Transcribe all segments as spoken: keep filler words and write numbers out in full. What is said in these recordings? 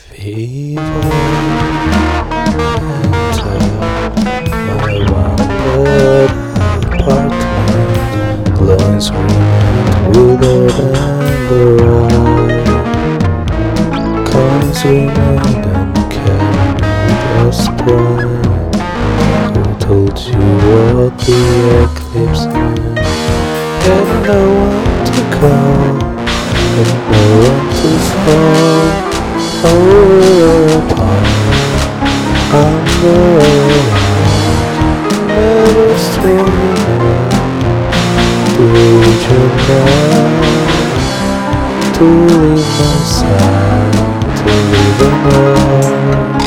Fever entered my one-bed apartment, glowing, screaming, withered and dry. Calling, screaming, and carrying us pride. Who told you what the eclipse meant? And no one to call, and no one to fall. Oh, upon under never strong enough to reach your night, to leave my side, to leave a mark.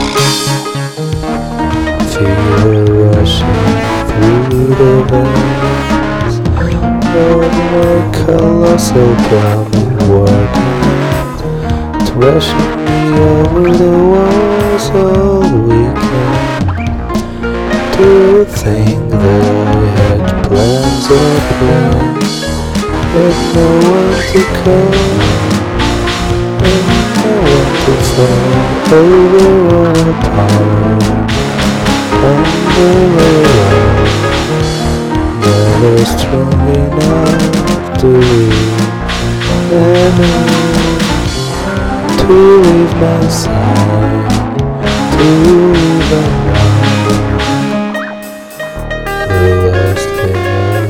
Fever rushing through the veins of my colossal grounded working, rushing me over the walls all weekend. To think that I had plans or plans, but no one to come, and no one to fall over or apart. Under the light, never strong enough to leave any. To leave my side, to leave a mark. The last thing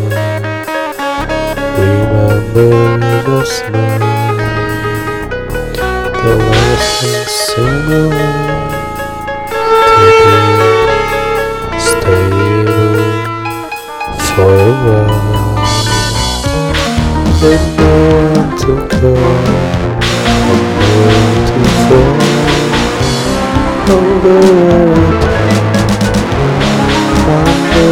I remember the smile, the last thing similar to be stable for a while, with no one to call. To fall over under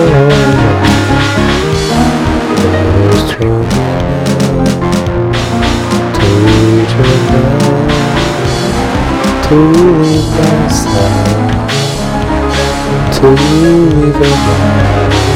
never strong enough to reach your night, to leave my side, to leave a mark.